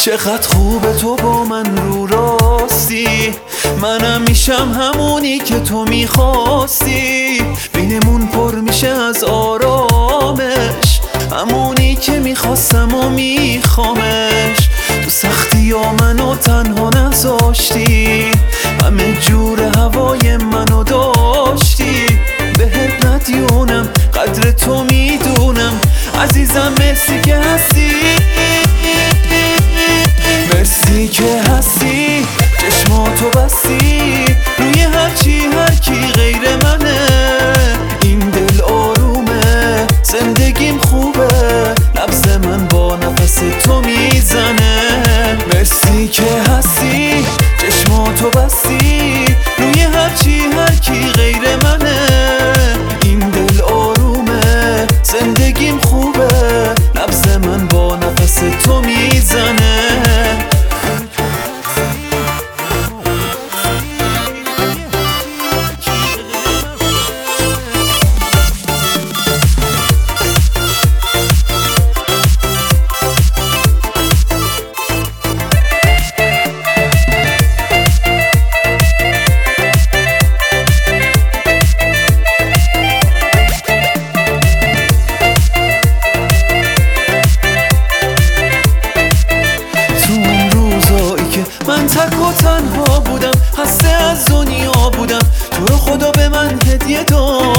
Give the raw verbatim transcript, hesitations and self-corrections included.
چقدر خوبه تو با من رو راستی، منم میشم همونی که تو میخواستی. بینمون پر میشه از آرامش، همونی که میخواستم و میخوامش. تو سختی ها منو تنها نذاشتی، همه جور هوای منو داشتی. بهت ندیونم قدر تو میدونم، عزیزم مرسی که هستی، مرسی که هستی. چشماتو بستی روی هرچی هرکی غیر منه، این دل آرومه زندگیم خوبه، نبض من با نفس تو میزنه. مرسی که هستی، چشماتو بستی روی هرچی هرکی غیر منه، این دل آرومه زندگیم خوبه، نبض من با نفس تو میزنه. من تک و تنها بودم، خسته از دنیا بودم، تو رو خدا به من هدیه داد.